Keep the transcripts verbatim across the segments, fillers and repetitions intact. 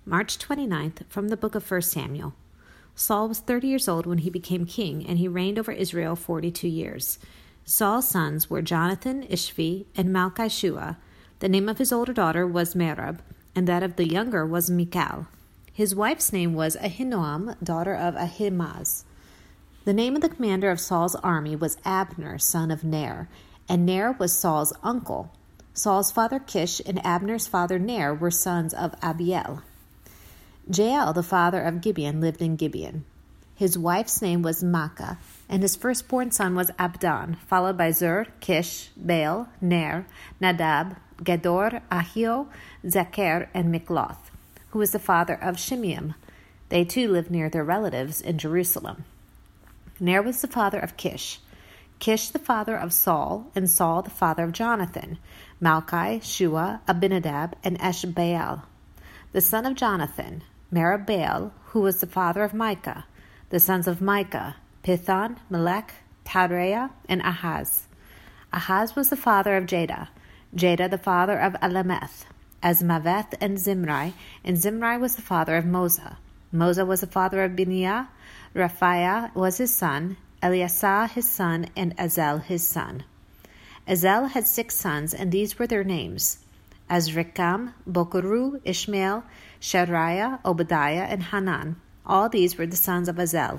March twenty-ninth, from the book of First Samuel. Saul was thirty years old when he became king, and he reigned over Israel forty-two years. Saul's sons were Jonathan, Ishvi, and Malchishua. The name of his older daughter was Merab, and that of the younger was Michal. His wife's name was Ahinoam, daughter of Ahimaaz. The name of the commander of Saul's army was Abner, son of Ner, and Ner was Saul's uncle. Saul's father Kish and Abner's father Ner were sons of Abiel. Jael, the father of Gibeon, lived in Gibeon. His wife's name was Maacah, and his firstborn son was Abdon, followed by Zur, Kish, Baal, Ner, Nadab, Gedor, Ahio, Zechar, and Mikloth, who was the father of Shimeam. They too lived near their relatives in Jerusalem. Ner was the father of Kish, Kish the father of Saul, and Saul the father of Jonathan, Malchi, Shua, Abinadab, and Eshbaal. The son of Jonathan, Merib-Baal, who was the father of Micah. The sons of Micah, Pithon, Melech, Tadreah, and Ahaz. Ahaz was the father of Jada, Jada the father of Alameth, Azmaveth, and Zimri, and Zimri was the father of Moza. Moza was the father of Biniah, Raphiah was his son, Eliasah his son, and Azel his son. Azel had six sons, and these were their names: Azrikam, Bokeru, Ishmael, Shariah, Obadiah, and Hanan. All these were the sons of Azel.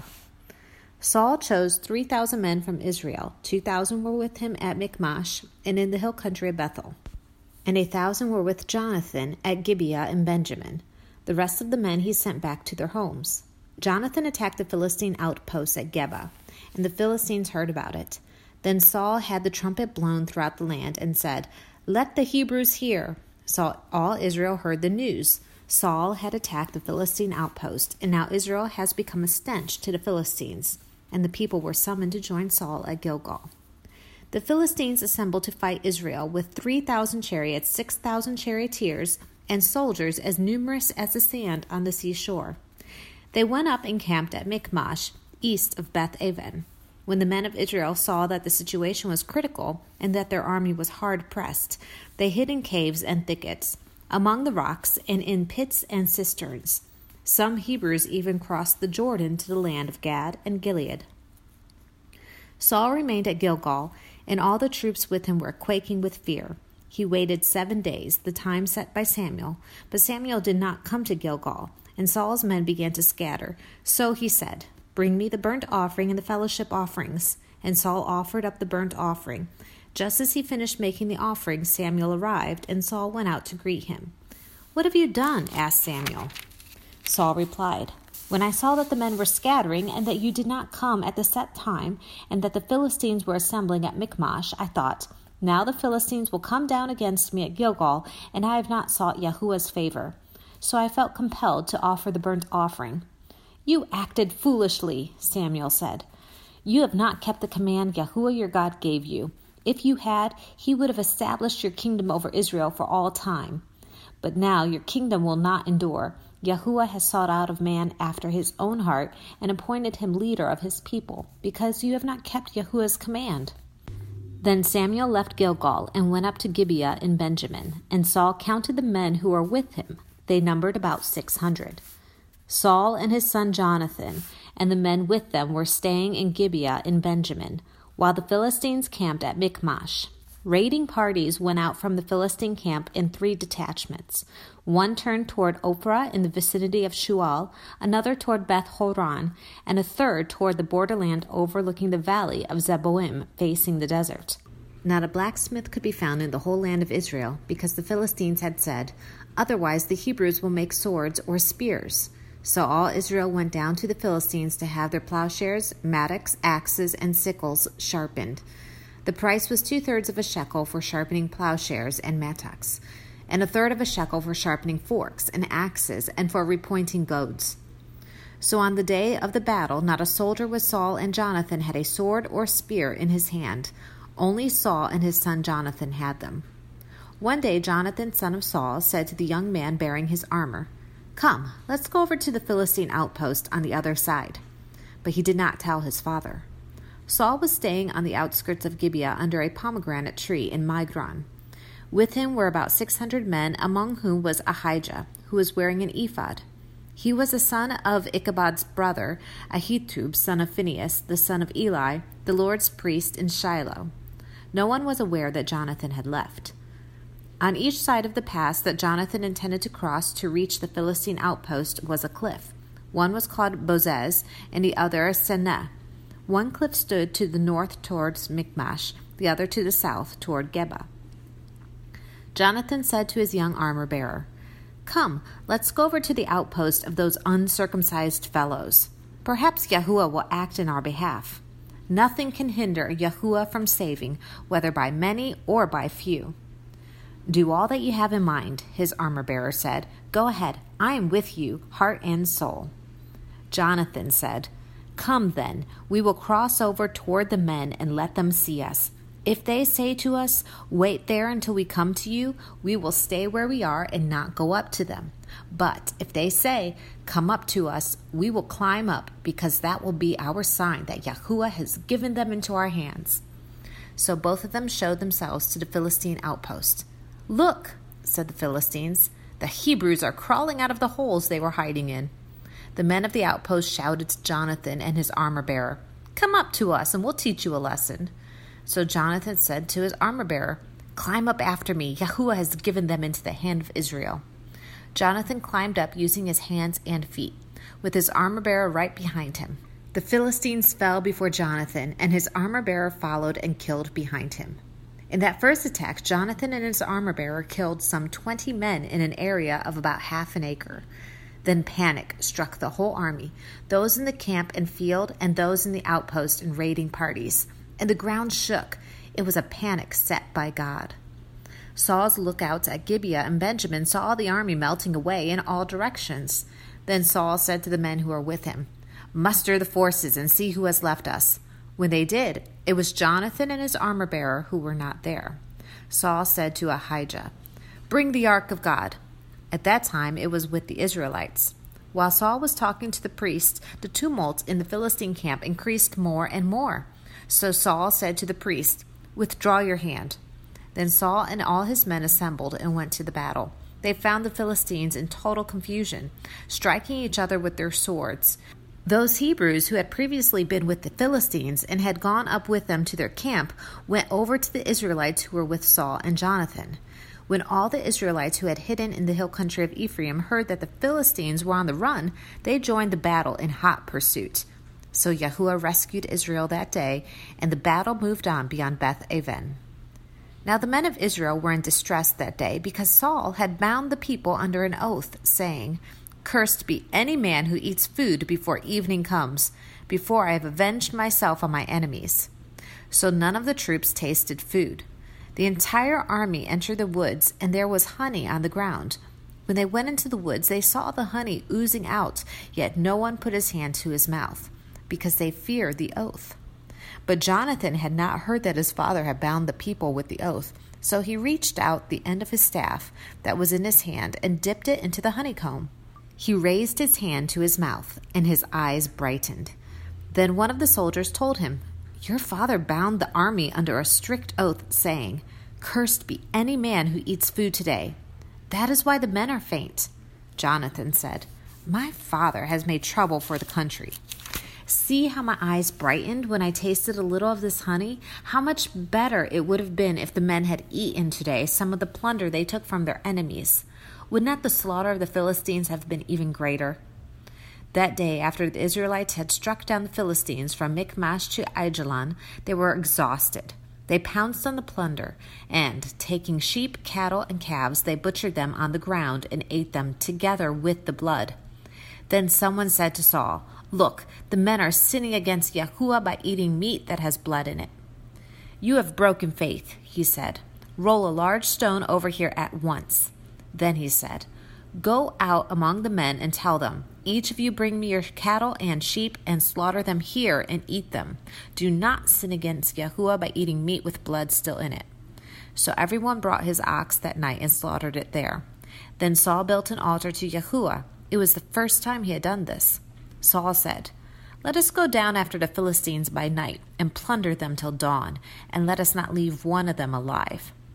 Saul chose three thousand men from Israel. Two thousand were with him at Michmash and in the hill country of Bethel, and a thousand were with Jonathan at Gibeah in Benjamin. The rest of the men he sent back to their homes. Jonathan attacked the Philistine outposts at Geba, and the Philistines heard about it. Then Saul had the trumpet blown throughout the land and said, "Let the Hebrews hear." So all Israel heard the news. Saul had attacked the Philistine outpost, and now Israel has become a stench to the Philistines. And the people were summoned to join Saul at Gilgal. The Philistines assembled to fight Israel with three thousand chariots, six thousand charioteers, and soldiers as numerous as the sand on the seashore. They went up and camped at Michmash, east of Beth-aven. When the men of Israel saw that the situation was critical and that their army was hard-pressed, they hid in caves and thickets, among the rocks, and in pits and cisterns. Some Hebrews even crossed the Jordan to the land of Gad and Gilead. Saul remained at Gilgal, and all the troops with him were quaking with fear. He waited seven days, the time set by Samuel, but Samuel did not come to Gilgal, and Saul's men began to scatter. So he said, "Bring me the burnt offering and the fellowship offerings." And Saul offered up the burnt offering. Just as he finished making the offering, Samuel arrived, and Saul went out to greet him. "What have you done?" asked Samuel. Saul replied, "When I saw that the men were scattering, and that you did not come at the set time, and that the Philistines were assembling at Michmash, I thought, now the Philistines will come down against me at Gilgal, and I have not sought Yahuwah's favor. So I felt compelled to offer the burnt offering." "You acted foolishly," Samuel said. "You have not kept the command Yahuwah your God gave you. If you had, he would have established your kingdom over Israel for all time. But now your kingdom will not endure. Yahuwah has sought out of man after his own heart and appointed him leader of his people, because you have not kept Yahuwah's command." Then Samuel left Gilgal and went up to Gibeah in Benjamin, and Saul counted the men who were with him. They numbered about six hundred. Saul and his son Jonathan and the men with them were staying in Gibeah in Benjamin, while the Philistines camped at Michmash. Raiding parties went out from the Philistine camp in three detachments. One turned toward Ophrah in the vicinity of Shual, another toward Beth-horon, and a third toward the borderland overlooking the valley of Zeboim, facing the desert. Not a blacksmith could be found in the whole land of Israel, because the Philistines had said, "Otherwise the Hebrews will make swords or spears." So all Israel went down to the Philistines to have their plowshares, mattocks, axes, and sickles sharpened. The price was two-thirds of a shekel for sharpening plowshares and mattocks, and a third of a shekel for sharpening forks and axes, and for repointing goads. So on the day of the battle, not a soldier with Saul and Jonathan had a sword or spear in his hand. Only Saul and his son Jonathan had them. One day Jonathan, son of Saul, said to the young man bearing his armor, "Come, let's go over to the Philistine outpost on the other side." But he did not tell his father. Saul was staying on the outskirts of Gibeah under a pomegranate tree in Migron. With him were about six hundred men, among whom was Ahijah, who was wearing an ephod. He was the son of Ichabod's brother, Ahitub, son of Phinehas, the son of Eli, the Lord's priest in Shiloh. No one was aware that Jonathan had left. On each side of the pass that Jonathan intended to cross to reach the Philistine outpost was a cliff. One was called Bozez, and the other Seneh. One cliff stood to the north towards Michmash, the other to the south toward Geba. Jonathan said to his young armor-bearer, "Come, let's go over to the outpost of those uncircumcised fellows. Perhaps Yahuwah will act in our behalf. Nothing can hinder Yahuwah from saving, whether by many or by few." "Do all that you have in mind," his armor-bearer said. "Go ahead. I am with you, heart and soul." Jonathan said, "Come then, we will cross over toward the men and let them see us. If they say to us, 'Wait there until we come to you,' we will stay where we are and not go up to them. But if they say, 'Come up to us,' we will climb up, because that will be our sign that Yahuwah has given them into our hands." So both of them showed themselves to the Philistine outpost. "Look," said the Philistines, "the Hebrews are crawling out of the holes they were hiding in." The men of the outpost shouted to Jonathan and his armor-bearer, "Come up to us, and we'll teach you a lesson." So Jonathan said to his armor-bearer, "Climb up after me. Yahuwah has given them into the hand of Israel." Jonathan climbed up using his hands and feet, with his armor-bearer right behind him. The Philistines fell before Jonathan, and his armor-bearer followed and killed behind him. In that first attack, Jonathan and his armor-bearer killed some twenty men in an area of about half an acre. Then panic struck the whole army, those in the camp and field and those in the outpost and raiding parties, and the ground shook. It was a panic set by God. Saul's lookouts at Gibeah and Benjamin saw the army melting away in all directions. Then Saul said to the men who were with him, "Muster the forces and see who has left us." When they did, it was Jonathan and his armor-bearer who were not there. Saul said to Ahijah, "Bring the ark of God." At that time it was with the Israelites. While Saul was talking to the priests, the tumult in the Philistine camp increased more and more. So Saul said to the priest, "Withdraw your hand." Then Saul and all his men assembled and went to the battle. They found the Philistines in total confusion, striking each other with their swords. Those Hebrews who had previously been with the Philistines and had gone up with them to their camp went over to the Israelites who were with Saul and Jonathan. When all the Israelites who had hidden in the hill country of Ephraim heard that the Philistines were on the run, they joined the battle in hot pursuit. So Yahuwah rescued Israel that day, and the battle moved on beyond Beth-aven. Now the men of Israel were in distress that day, because Saul had bound the people under an oath, saying, "Cursed be any man who eats food before evening comes, before I have avenged myself on my enemies." So none of the troops tasted food. The entire army entered the woods, and there was honey on the ground. When they went into the woods, they saw the honey oozing out, yet no one put his hand to his mouth, because they feared the oath. But Jonathan had not heard that his father had bound the people with the oath, so he reached out the end of his staff that was in his hand and dipped it into the honeycomb. He raised his hand to his mouth, and his eyes brightened. Then one of the soldiers told him, "Your father bound the army under a strict oath, saying, 'Cursed be any man who eats food today.' That is why the men are faint." Jonathan said, "My father has made trouble for the country. See how my eyes brightened when I tasted a little of this honey? How much better it would have been if the men had eaten today some of the plunder they took from their enemies. Would not the slaughter of the Philistines have been even greater?" That day, after the Israelites had struck down the Philistines from Michmash to Aijalon, they were exhausted. They pounced on the plunder, and, taking sheep, cattle, and calves, they butchered them on the ground and ate them together with the blood. Then someone said to Saul, "Look, the men are sinning against Yahuwah by eating meat that has blood in it." "You have broken faith," he said. "Roll a large stone over here at once." Then he said, "Go out among the men and tell them, 'Each of you bring me your cattle and sheep and slaughter them here and eat them. Do not sin against Yahuwah by eating meat with blood still in it.'" So everyone brought his ox that night and slaughtered it there. Then Saul built an altar to Yahuwah. It was the first time he had done this. Saul said, "Let us go down after the Philistines by night and plunder them till dawn, and let us not leave one of them alive."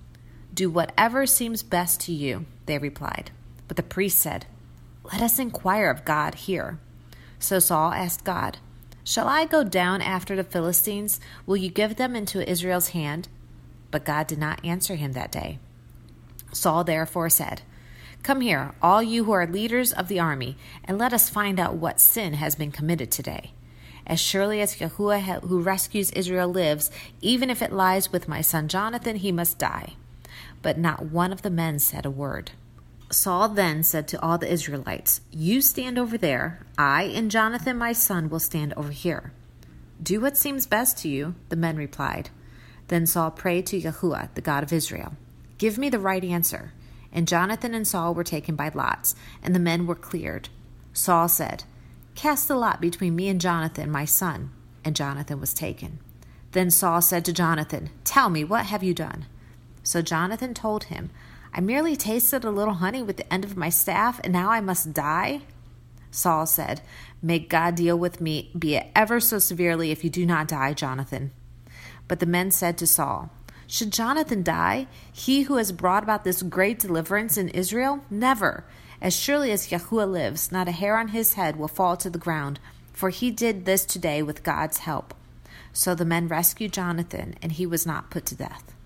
"Do whatever seems best to you," they replied. But the priest said, "Let us inquire of God here." So Saul asked God, "Shall I go down after the Philistines? Will you give them into Israel's hand?" But God did not answer him that day. Saul therefore said, "Come here, all you who are leaders of the army, and let us find out what sin has been committed today. As surely as Yahuwah who rescues Israel lives, even if it lies with my son Jonathan, he must die." But not one of the men said a word. Saul then said to all the Israelites, "You stand over there. I and Jonathan my son will stand over here." "Do what seems best to you," the men replied. Then Saul prayed to Yahuwah, the God of Israel, "Give me the right answer." And Jonathan and Saul were taken by lots, and the men were cleared. Saul said, "Cast the lot between me and Jonathan, my son." And Jonathan was taken. Then Saul said to Jonathan, "Tell me, what have you done?" So Jonathan told him, "I merely tasted a little honey with the end of my staff, and now I must die?" Saul said, "May God deal with me, be it ever so severely, if you do not die, Jonathan." But the men said to Saul, "Should Jonathan die, he who has brought about this great deliverance in Israel? Never! As surely as Yahuwah lives, not a hair on his head will fall to the ground, for he did this today with God's help." So the men rescued Jonathan, and he was not put to death.